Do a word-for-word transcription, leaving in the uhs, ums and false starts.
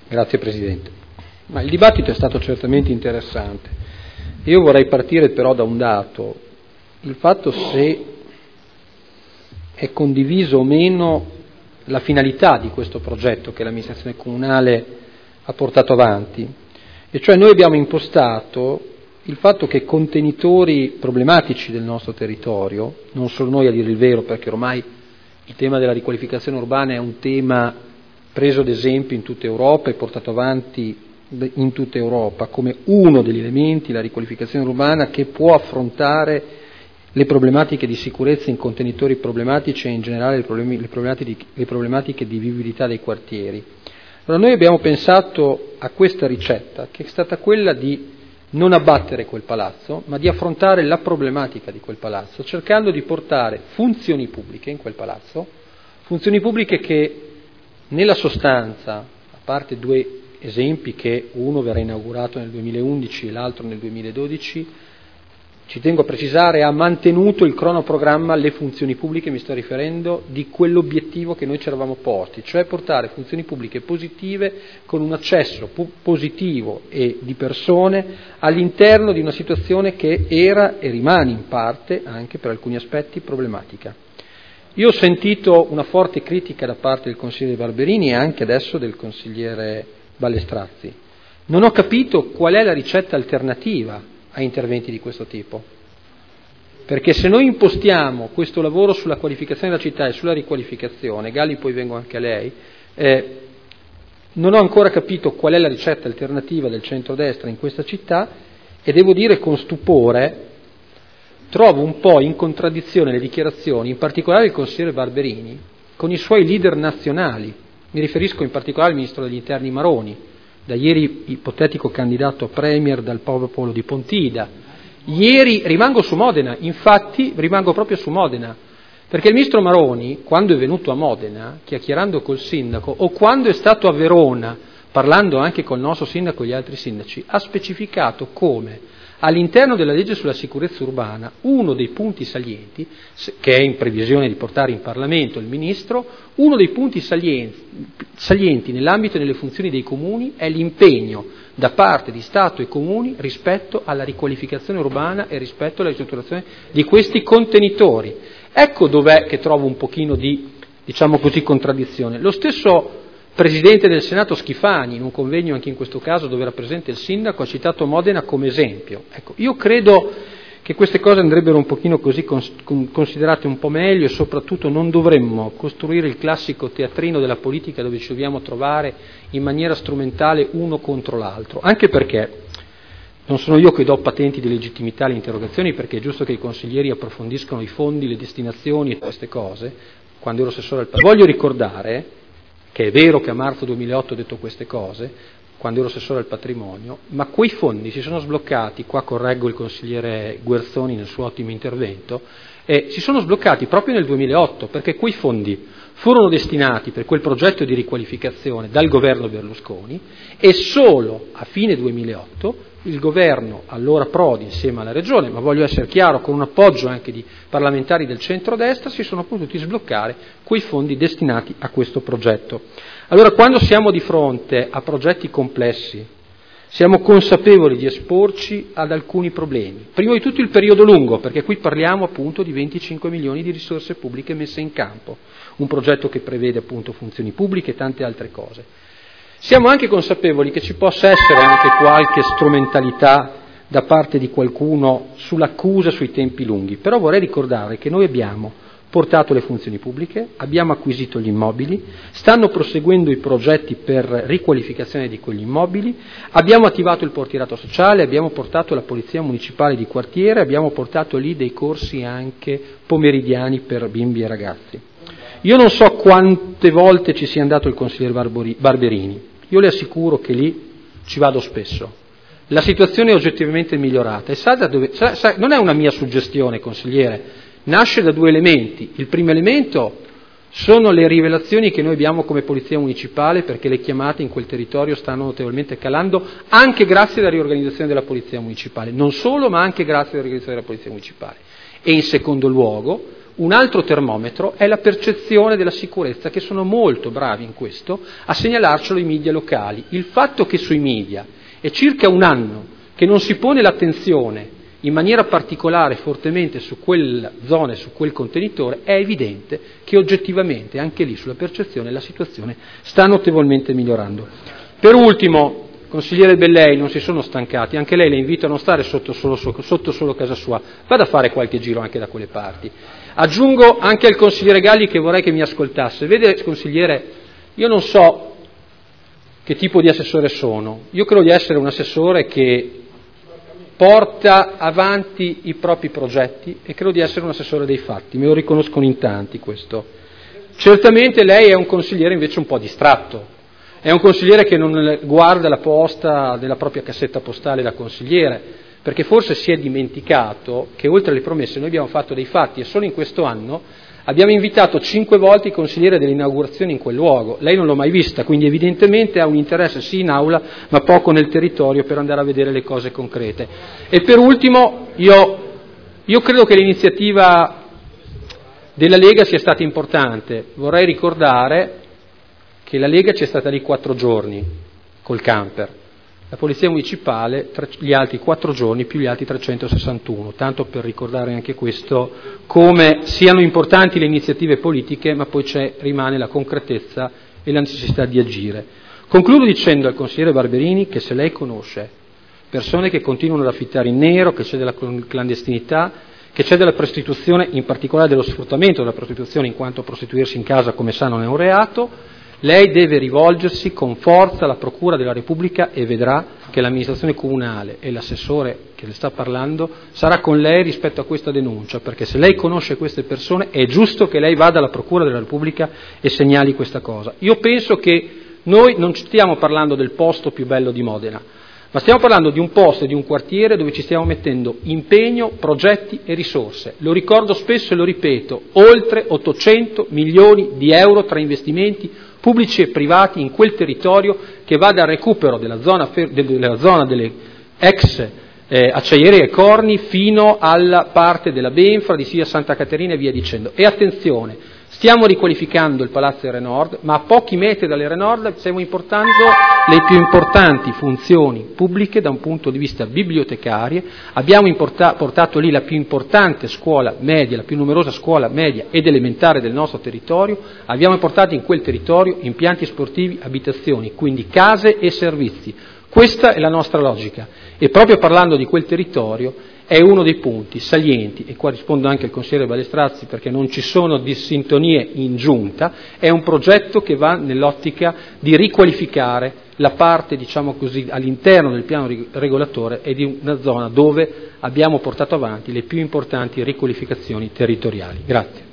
Grazie Presidente. Ma il dibattito è stato certamente interessante. Io vorrei partire però da un dato, il fatto se è condiviso o meno la finalità di questo progetto che l'amministrazione comunale ha portato avanti. E cioè noi abbiamo impostato il fatto che contenitori problematici del nostro territorio, non solo noi a dire il vero, perché ormai il tema della riqualificazione urbana è un tema preso ad esempio in tutta Europa e portato avanti in tutta Europa come uno degli elementi, la riqualificazione urbana, che può affrontare le problematiche di sicurezza in contenitori problematici e in generale le, problemi, le, problematiche, di, le problematiche di vivibilità dei quartieri. Allora noi abbiamo pensato a questa ricetta, che è stata quella di non abbattere quel palazzo, ma di affrontare la problematica di quel palazzo, cercando di portare funzioni pubbliche in quel palazzo, funzioni pubbliche che nella sostanza, a parte due esempi, che uno verrà inaugurato nel duemilaundici e l'altro nel duemiladodici, ci tengo a precisare, ha mantenuto il cronoprogramma, le funzioni pubbliche, mi sto riferendo, di quell'obiettivo che noi ci eravamo posti, cioè portare funzioni pubbliche positive con un accesso pu- positivo e di persone all'interno di una situazione che era e rimane in parte, anche per alcuni aspetti, problematica. Io ho sentito una forte critica da parte del consigliere Barberini e anche adesso del consigliere Ballestrazzi. Non ho capito qual è la ricetta alternativa a interventi di questo tipo, perché se noi impostiamo questo lavoro sulla qualificazione della città e sulla riqualificazione, Galli poi vengo anche a lei, eh, non ho ancora capito qual è la ricetta alternativa del centrodestra in questa città e devo dire con stupore trovo un po' in contraddizione le dichiarazioni, in particolare del consigliere Barberini, con i suoi leader nazionali. Mi riferisco in particolare al ministro degli interni Maroni, da ieri ipotetico candidato a premier dal popolo di Pontida. Ieri rimango su Modena, infatti rimango proprio su Modena, perché il ministro Maroni, quando è venuto a Modena, chiacchierando col sindaco, o quando è stato a Verona, parlando anche col nostro sindaco e gli altri sindaci, ha specificato come all'interno della legge sulla sicurezza urbana uno dei punti salienti, che è in previsione di portare in Parlamento il Ministro, uno dei punti salienti, salienti nell'ambito e nelle funzioni dei comuni è l'impegno da parte di Stato e comuni rispetto alla riqualificazione urbana e rispetto alla ristrutturazione di questi contenitori. Ecco dov'è che trovo un pochino di, diciamo così, contraddizione. Lo stesso Presidente del Senato Schifani, in un convegno anche in questo caso dove era presente il sindaco, ha citato Modena come esempio. Ecco, io credo che queste cose andrebbero un pochino così considerate un po' meglio e soprattutto non dovremmo costruire il classico teatrino della politica dove ci dobbiamo trovare in maniera strumentale uno contro l'altro, anche perché non sono io che do patenti di legittimità alle interrogazioni, perché è giusto che i consiglieri approfondiscano i fondi, le destinazioni e queste cose. Quando ero assessore al Voglio ricordare che è vero che a marzo duemilaotto ho detto queste cose, quando ero assessore al patrimonio, ma quei fondi si sono sbloccati, qua correggo il consigliere Guerzoni nel suo ottimo intervento, eh, si sono sbloccati proprio nel duemilaotto, perché quei fondi furono destinati per quel progetto di riqualificazione dal governo Berlusconi e solo a fine duemilaotto il governo, allora Prodi, insieme alla Regione, ma voglio essere chiaro, con un appoggio anche di parlamentari del centrodestra, si sono potuti sbloccare quei fondi destinati a questo progetto. Allora, quando siamo di fronte a progetti complessi, siamo consapevoli di esporci ad alcuni problemi. Prima di tutto il periodo lungo, perché qui parliamo appunto di venticinque milioni di risorse pubbliche messe in campo, un progetto che prevede appunto funzioni pubbliche e tante altre cose. Siamo anche consapevoli che ci possa essere anche qualche strumentalità da parte di qualcuno sull'accusa sui tempi lunghi, però vorrei ricordare che noi abbiamo portato le funzioni pubbliche, abbiamo acquisito gli immobili, stanno proseguendo i progetti per riqualificazione di quegli immobili, abbiamo attivato il portierato sociale, abbiamo portato la polizia municipale di quartiere, abbiamo portato lì dei corsi anche pomeridiani per bimbi e ragazzi. Io non so quante volte ci sia andato il consigliere Barberini, io le assicuro che lì ci vado spesso. La situazione è oggettivamente migliorata e sa da dove, sa, sa, non è una mia suggestione, consigliere, nasce da due elementi. Il primo elemento sono le rivelazioni che noi abbiamo come Polizia Municipale, perché le chiamate in quel territorio stanno notevolmente calando, anche grazie alla riorganizzazione della Polizia Municipale, non solo ma anche grazie alla riorganizzazione della Polizia Municipale. E in secondo luogo Un altro termometro è la percezione della sicurezza, che sono molto bravi in questo, a segnalarcelo i media locali. Il fatto che sui media è circa un anno che non si pone l'attenzione in maniera particolare fortemente su quella zona e su quel contenitore, è evidente che oggettivamente anche lì sulla percezione la situazione sta notevolmente migliorando. Per ultimo, consigliere Bellei, non si sono stancati, anche lei le invito a non stare sotto solo, sotto solo casa sua, vada a fare qualche giro anche da quelle parti. Aggiungo anche al consigliere Galli, che vorrei che mi ascoltasse. Vede, consigliere, io non so che tipo di assessore sono, io credo di essere un assessore che porta avanti i propri progetti e credo di essere un assessore dei fatti, me lo riconoscono in tanti questo. Certamente lei è un consigliere invece un po' distratto, è un consigliere che non guarda la posta della propria cassetta postale da consigliere, perché forse si è dimenticato che oltre alle promesse noi abbiamo fatto dei fatti e solo in questo anno abbiamo invitato cinque volte il consigliere dell'inaugurazione in quel luogo. Lei non l'ho mai vista, quindi evidentemente ha un interesse sì in aula, ma poco nel territorio per andare a vedere le cose concrete. E per ultimo, io, io credo che l'iniziativa della Lega sia stata importante. Vorrei ricordare che la Lega c'è stata lì quattro giorni col camper. La Polizia Municipale gli altri quattro giorni più gli altri trecentosessantuno, tanto per ricordare anche questo, come siano importanti le iniziative politiche, ma poi c'è, rimane la concretezza e la necessità di agire. Concludo dicendo al consigliere Barberini che se lei conosce persone che continuano ad affittare in nero, che c'è della clandestinità, che c'è della prostituzione, in particolare dello sfruttamento della prostituzione, in quanto prostituirsi in casa, come sa, non è un reato, lei deve rivolgersi con forza alla Procura della Repubblica e vedrà che l'amministrazione comunale e l'assessore che le sta parlando sarà con lei rispetto a questa denuncia, perché se lei conosce queste persone è giusto che lei vada alla Procura della Repubblica e segnali questa cosa. Io penso che noi non stiamo parlando del posto più bello di Modena, ma stiamo parlando di un posto e di un quartiere dove ci stiamo mettendo impegno, progetti e risorse. Lo ricordo spesso e lo ripeto, oltre ottocento milioni di euro tra investimenti pubblici e privati in quel territorio, che va dal recupero della zona, della zona delle ex eh, acciaierie Corni fino alla parte della Benfra, di Sia Santa Caterina e via dicendo. E attenzione, stiamo riqualificando il Palazzo Ere Nord, ma a pochi metri dall'Ere Nord stiamo importando le più importanti funzioni pubbliche da un punto di vista bibliotecarie. Abbiamo importa- portato lì la più importante scuola media, la più numerosa scuola media ed elementare del nostro territorio. Abbiamo portato in quel territorio impianti sportivi, abitazioni, quindi case e servizi. Questa è la nostra logica e proprio parlando di quel territorio è uno dei punti salienti, e qua rispondo anche al consigliere Balestrazzi perché non ci sono dissintonie in giunta, è un progetto che va nell'ottica di riqualificare la parte, diciamo così, all'interno del piano regolatore e di una zona dove abbiamo portato avanti le più importanti riqualificazioni territoriali. Grazie.